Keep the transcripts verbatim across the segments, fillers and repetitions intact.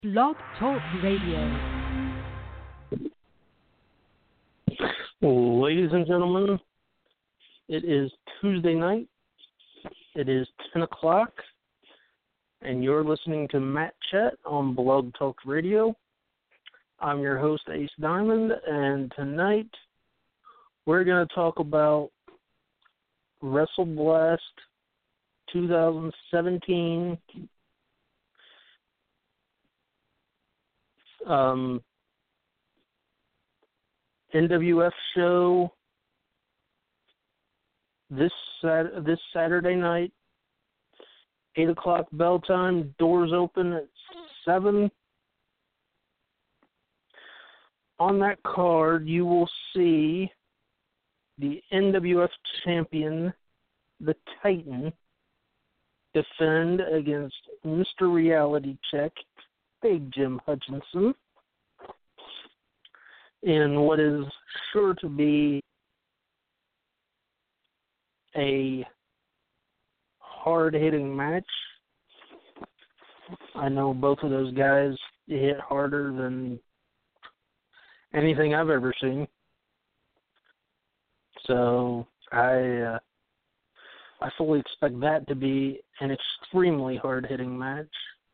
Blog Talk Radio. Ladies and gentlemen, it is Tuesday night. It is ten o'clock, and you're listening to Matt Chat on Blog Talk Radio. I'm your host, Ace Diamond, and tonight we're going to talk about WrestleBlast twenty seventeen. Um, N W F show this sat- this Saturday night, eight o'clock bell time. Doors open at seven. On that card, you will see the N W F champion, the Titan, defend against Mister Reality Check, Big Jim Hutchinson, in what is sure to be a hard-hitting match. I know both of those guys hit harder than anything I've ever seen. So I uh, I fully expect that to be an extremely hard-hitting match.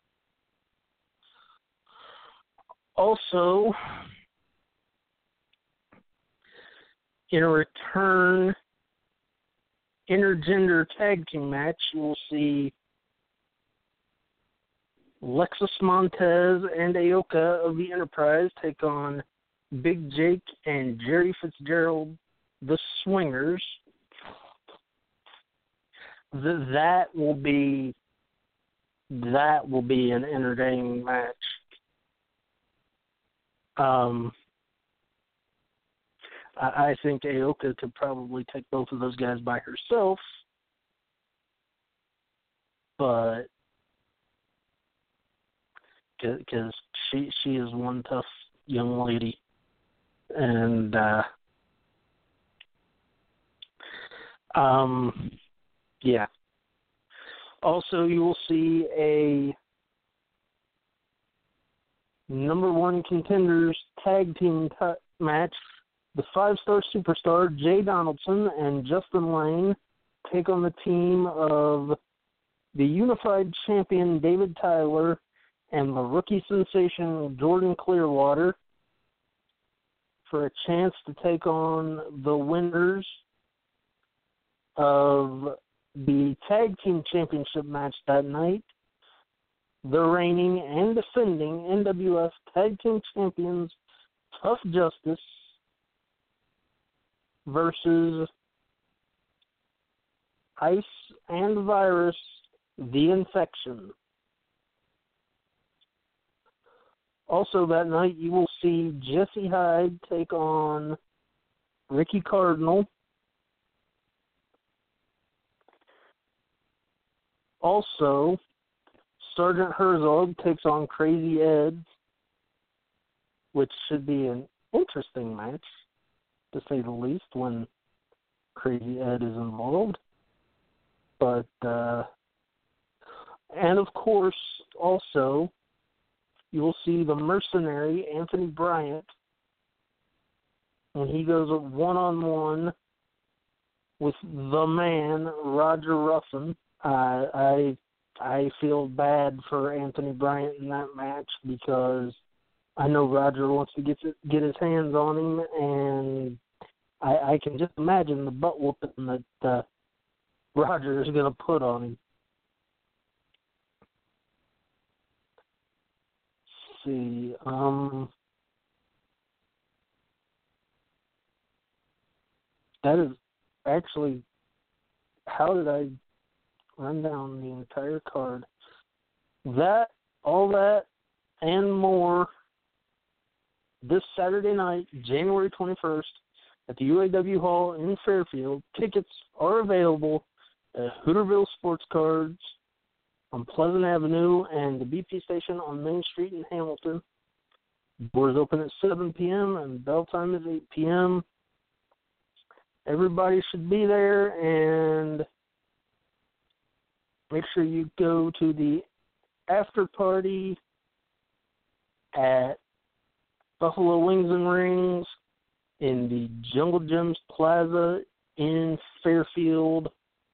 Also, in a return intergender tag team match, you will see Lexus Montez and Aoka of the Enterprise take on Big Jake and Jerry Fitzgerald, the Swingers. Th- that will be that will be an entertaining match. Um, I, I think Aoka could probably take both of those guys by herself, but because she she is one tough young lady, and uh, um, yeah. Also, you will see a number one contenders tag team t- match. The five-star superstar Jay Donaldson and Justin Lane take on the team of the unified champion David Tyler and the rookie sensation Jordan Clearwater for a chance to take on the winners of the tag team championship match that night, the reigning and defending N W F Tag Team Champions, Tough Justice, versus Ice and Virus, The Infection. Also that night, you will see Jesse Hyde take on Ricky Cardinal. Also, Sergeant Herzog takes on Crazy Ed, which should be an interesting match, to say the least, when Crazy Ed is involved. But, uh, and of course, also, you will see the mercenary, Anthony Bryant, when he goes one-on-one with the man, Roger Ruffin. Uh, I I feel bad for Anthony Bryant in that match because I know Roger wants to get get his hands on him, and I, I can just imagine the butt whooping that uh, Roger is going to put on him. Let's see, um, that is actually, how did I run down the entire card? That, all that, and more this Saturday night, January twenty-first, at the U A W Hall in Fairfield. Tickets are available at Hooterville Sports Cards on Pleasant Avenue and the B P station on Main Street in Hamilton. Doors open at seven p.m. and bell time is eight p.m. Everybody should be there, and make sure you go to the after party at Buffalo Wings and Rings in the Jungle Gems Plaza in Fairfield.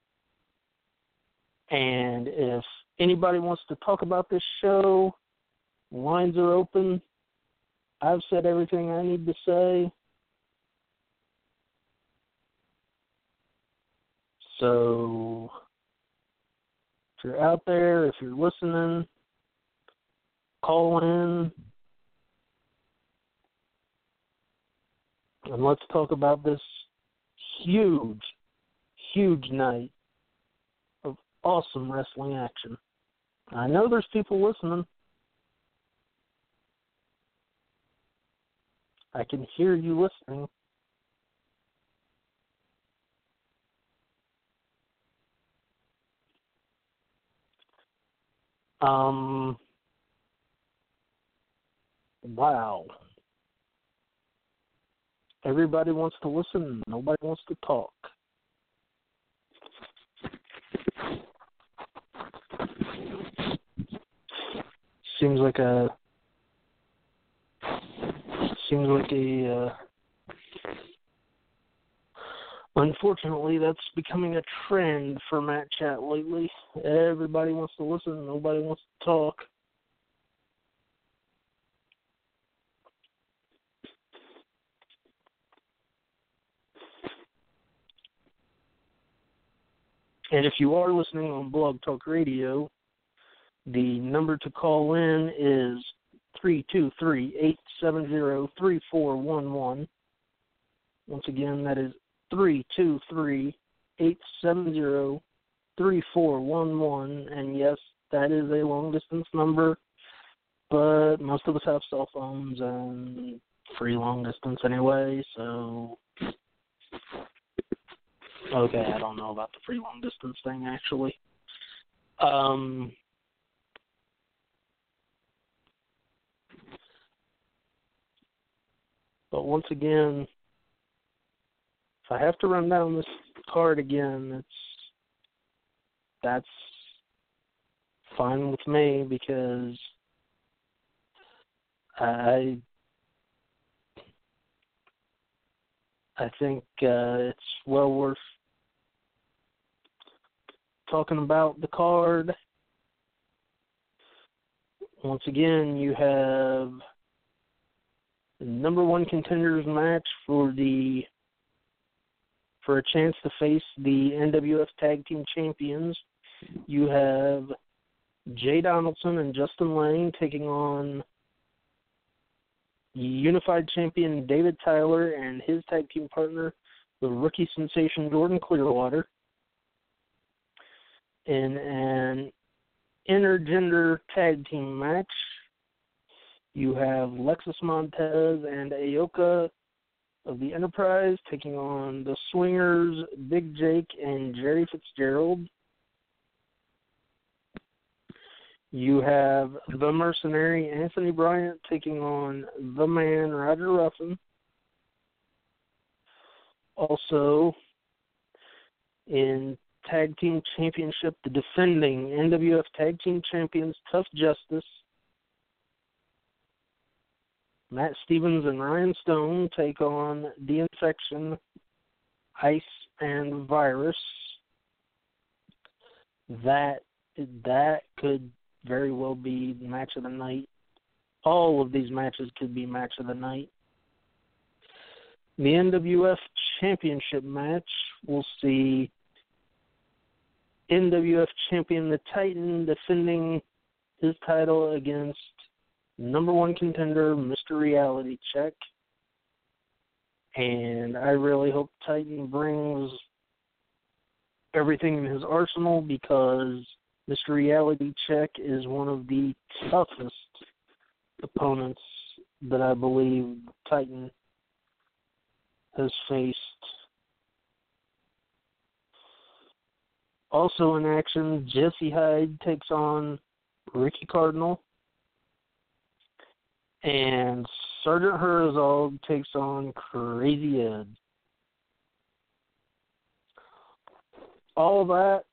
And if anybody wants to talk about this show, lines are open. I've said everything I need to say. So, if you're out there, if you're listening, call in and let's talk about this huge, huge night of awesome wrestling action. I know there's people listening. I can hear you listening. Um, wow. Everybody wants to listen. Nobody wants to talk. Seems like a seems like a uh, unfortunately that's becoming a trend for Matt Chat lately. Everybody wants to listen. Nobody wants to talk. And if you are listening on Blog Talk Radio, the number to call in is three two three, eight seven zero, three four one one. Once again, that is three two three, eight seven zero, three four one one. And yes, that is a long-distance number, but most of us have cell phones and free long distance anyway, so... Okay, I don't know about the free long distance thing, actually. Um, but once again, if I have to run down this card again, it's that's fine with me because I I think uh, it's well worth talking about the card. Once again, you have the number one contenders match for the for a chance to face the N W F Tag Team Champions. You have Jay Donaldson and Justin Lang taking on Unified Champion David Tyler and his tag team partner, the rookie sensation Jordan Clearwater. In an intergender tag team match, you have Lexus Montez and Aoka of the Enterprise taking on the Swingers, Big Jake and Jerry Fitzgerald. You have the Mercenary Anthony Bryant taking on the Man Roger Ruffin. Also, in Tag Team Championship, the defending N W F Tag Team Champions Tough Justice, Matt Stevens and Ryan Stone take on The Infection, Ice and Virus. That that could very well be the match of the night. All of these matches could be match of the night. The N W F Championship match, we'll see N W F Champion The Titan defending his title against number one contender Mister Reality Check. And I really hope Titan brings everything in his arsenal because Mister Reality Check is one of the toughest opponents that I believe Titan has faced. Also in action, Jesse Hyde takes on Ricky Cardinal. And Sergeant Herzog takes on Crazy Ed. All that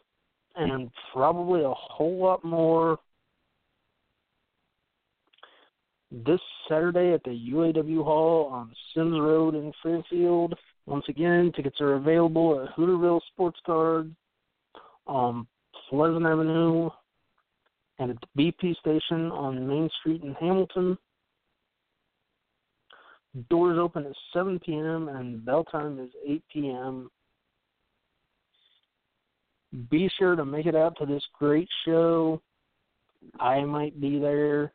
and probably a whole lot more this Saturday at the U A W Hall on Sims Road in Fairfield. Once again, tickets are available at Hooterville Sports Card on Pleasant Avenue and at the B P station on Main Street in Hamilton. Doors open at seven p.m. and bell time is eight p.m. Be sure to make it out to this great show. I might be there.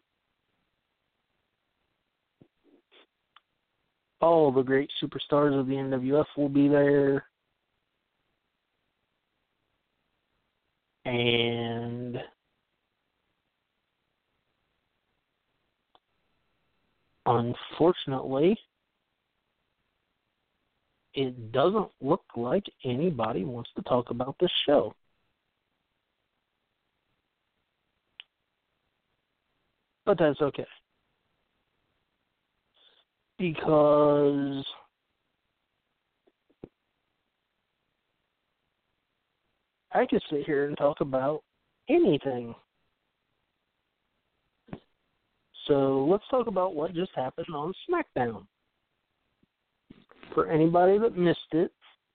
All the great superstars of the N W F will be there. And unfortunately, it doesn't look like anybody wants to talk about this show. But that's okay. Because I could sit here and talk about anything. So let's talk about what just happened on SmackDown. For anybody that missed it,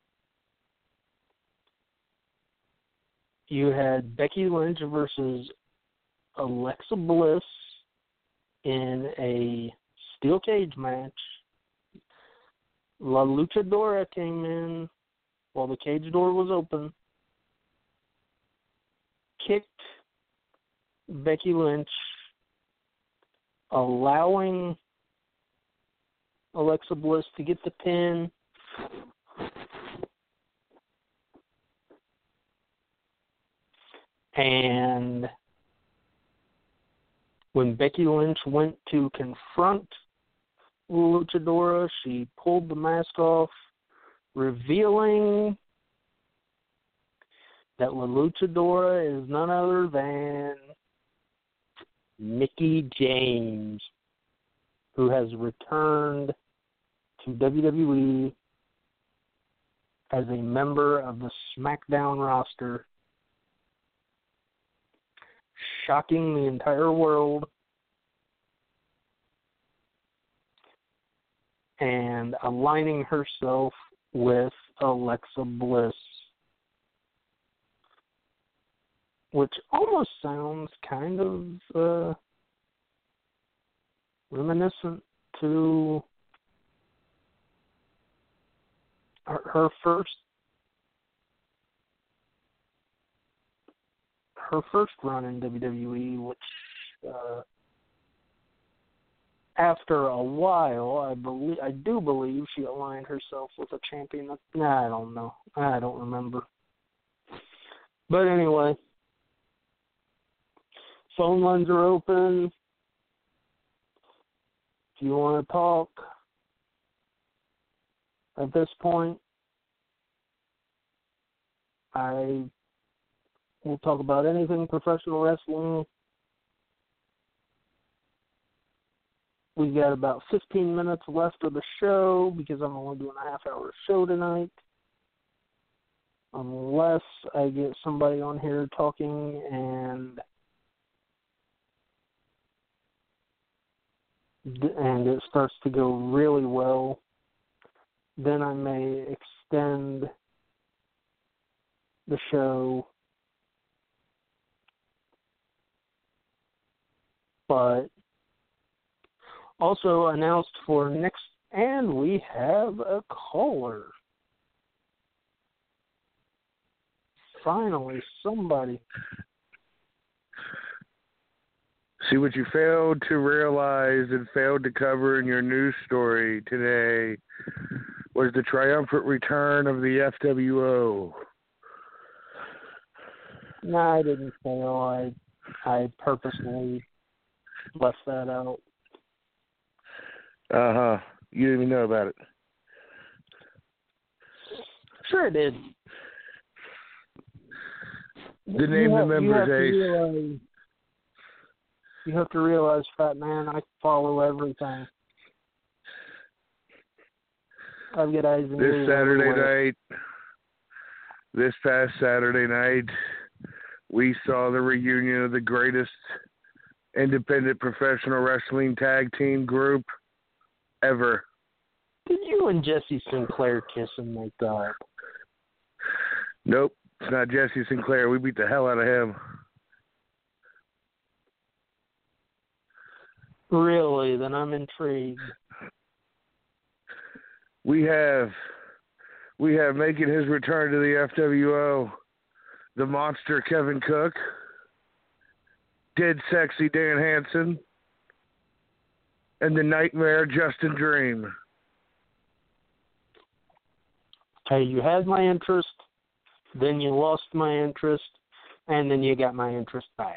you had Becky Lynch versus Alexa Bliss in a steel cage match. La Luchadora came in while the cage door was open, kicked Becky Lynch, allowing Alexa Bliss to get the pin. And when Becky Lynch went to confront Luchadora, she pulled the mask off, revealing that La Luchadora is none other than Mickie James, who has returned to W W E as a member of the SmackDown roster, shocking the entire world and aligning herself with Alexa Bliss, which almost sounds kind of uh, reminiscent to her, her first her first run in W W E, which uh, after a while, I believe I do believe she aligned herself with a champion. Nah, I don't know. I don't remember. But anyway, phone lines are open. If you want to talk at this point, I will talk about anything professional wrestling. We've got about fifteen minutes left of the show because I'm only doing a half-hour show tonight. Unless I get somebody on here talking and and it starts to go really well, then I may extend the show. But also announced for next, and we have a caller. Finally, somebody. See, what you failed to realize and failed to cover in your news story today was the triumphant return of the F W O. No, I didn't fail. I, I purposely left that out. Uh-huh. You didn't even know about it. Sure I did. The name you of the have, members, Ace. you have, realize, you have to realize, Fat Man, I follow everything. I've got eyes and This ears Saturday everywhere. night, this past Saturday night, we saw the reunion of the greatest independent professional wrestling tag team group ever. Did you and Jesse Sinclair kiss and make up? Nope, it's not Jesse Sinclair. We beat the hell out of him. Really? Then I'm intrigued. We have, we have making his return to the F W O, the monster Kevin Cook, Dead Sexy Dan Hansen, and the Nightmare Justin Dream. Hey, you had my interest, then you lost my interest, and then you got my interest back.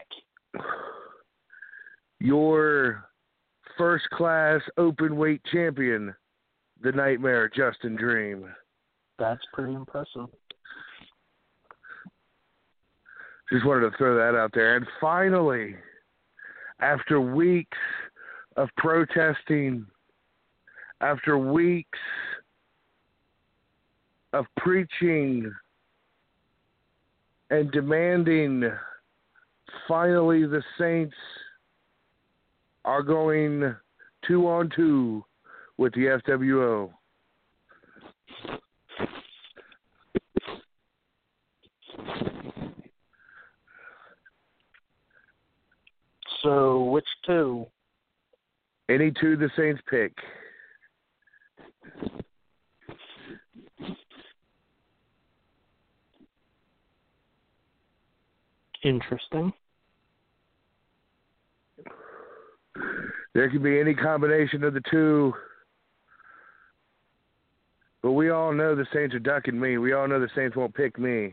Your first-class open-weight champion, the Nightmare Justin Dream. That's pretty impressive. Just wanted to throw that out there. And finally, after weeks of protesting, after weeks of preaching and demanding, finally the Saints are going two on two with the F W O. So, which two? Any two the Saints pick. Interesting. There could be any combination of the two. But we all know the Saints are ducking me. We all know the Saints won't pick me.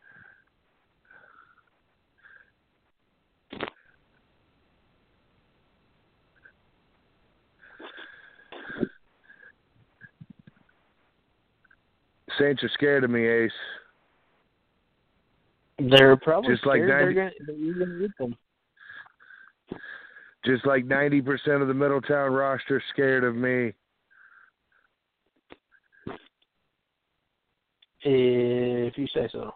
Saints are scared of me, Ace. They're probably Just like scared ninety they're gonna, that you're going to get them. Just like ninety percent of the Middletown roster scared of me. If you say so.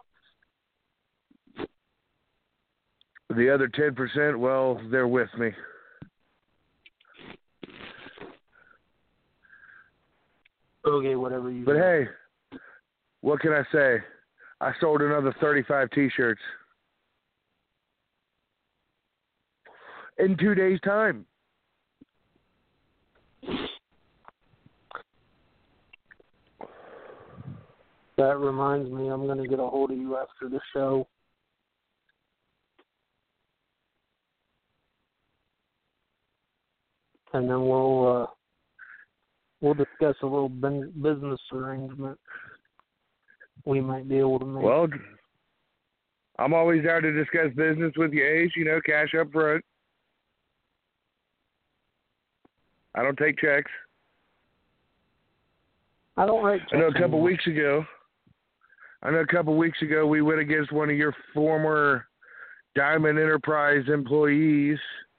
The other ten percent, well, they're with me. Okay, whatever you But do. hey, what can I say? I sold another thirty-five T-shirts in two days' time. That reminds me, I'm going to get a hold of you after the show. And then we'll uh, we'll discuss a little ben- business arrangement we might be able to make. Well, I'm always there to discuss business with you, Ace. You know, cash up front. I don't take checks. I don't write checks I know a couple anymore. weeks ago. I know a couple weeks ago we went against one of your former Diamond Enterprise employees,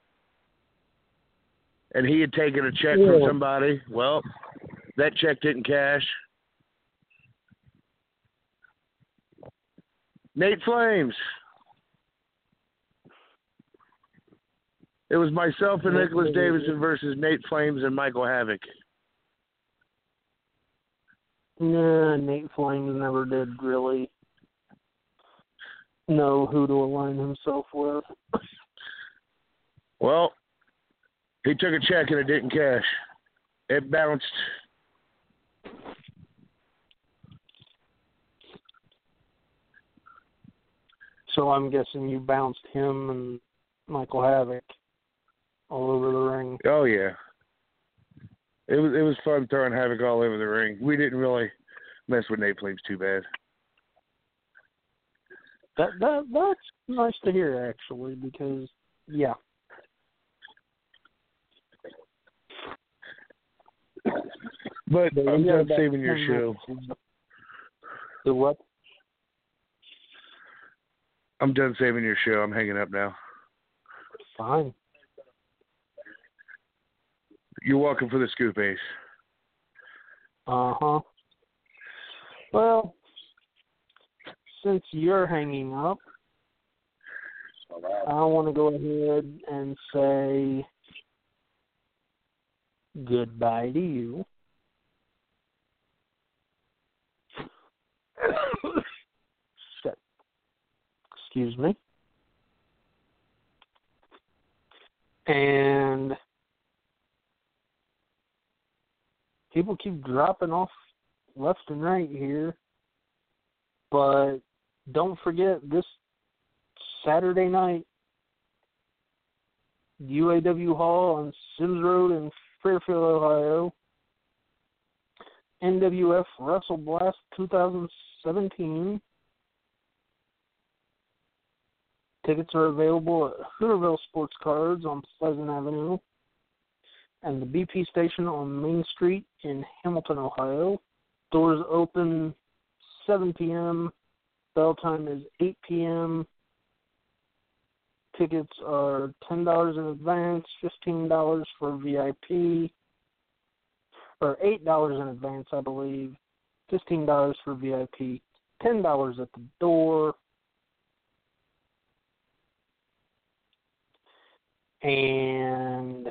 and he had taken a check Yeah. from somebody. Well, that check didn't cash. Nate Flames. It was myself and Nicholas Davidson versus Nate Flames and Michael Havoc. Nah, Nate Flames never did really know who to align himself with. Well, he took a check and it didn't cash. It bounced. So I'm guessing you bounced him and Michael Havoc all over the ring. Oh yeah. It was it was fun throwing Havoc all over the ring. We didn't really mess with Nate Flames too bad. That that that's nice to hear actually, because yeah. But But I'm we got done about saving your ten show. minutes. The what? I'm done saving your show. I'm hanging up now. Fine. You're welcome for the scoop, Ace. Uh-huh. Well, since you're hanging up, I want to go ahead and say goodbye to you. Excuse me. And people keep dropping off left and right here. But don't forget this Saturday night, U A W Hall on Sims Road in Fairfield, Ohio. N W F Wrestle Blast twenty seventeen. Tickets are available at Hooterville Sports Cards on Pleasant Avenue and the B P Station on Main Street in Hamilton, Ohio. Doors open seven p.m. Bell time is eight p.m. Tickets are ten dollars in advance, fifteen dollars for V I P, or eight dollars in advance, I believe, fifteen dollars for V I P, ten dollars at the door. And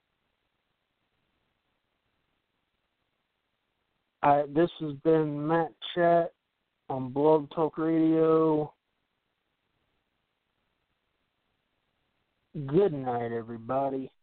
I, this has been Matt Chat on Blog Talk Radio. Good night, everybody.